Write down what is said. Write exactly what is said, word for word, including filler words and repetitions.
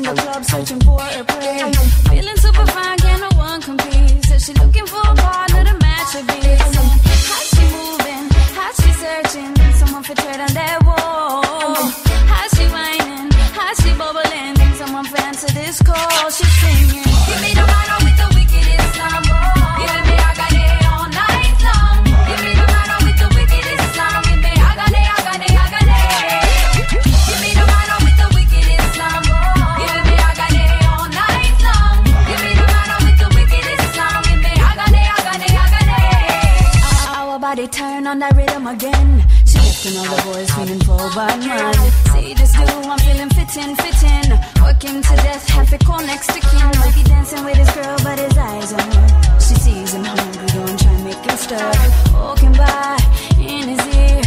the club searching for a prey. Feeling super fine, can no one compete. Says she looking for a partner to match her beats. How's she moving? How's she searching? Someone for tread on that wall. How's she whining? How's she bubbling? Someone for answer this call. She's singing. Give me the matter with the wickedest slam. Give me I got it all night long. Give me the matter with the wickedest slam. Give me I got it, I got it, I got it. Give me the matter with the wickedest slam. Give me I got it all night long. Give me the matter with the wickedest slam. Give me I got it, I got it, I got it. Our body turn on that rhythm again. She lifting all the boys feeling for bad man. See this dude, I'm feeling fitting, fitting. Working to death, have to call next to kin. Might be dancing with his girl, but his eyes on her. She sees him hungry, don't try and make him stir. Walking by in his ear,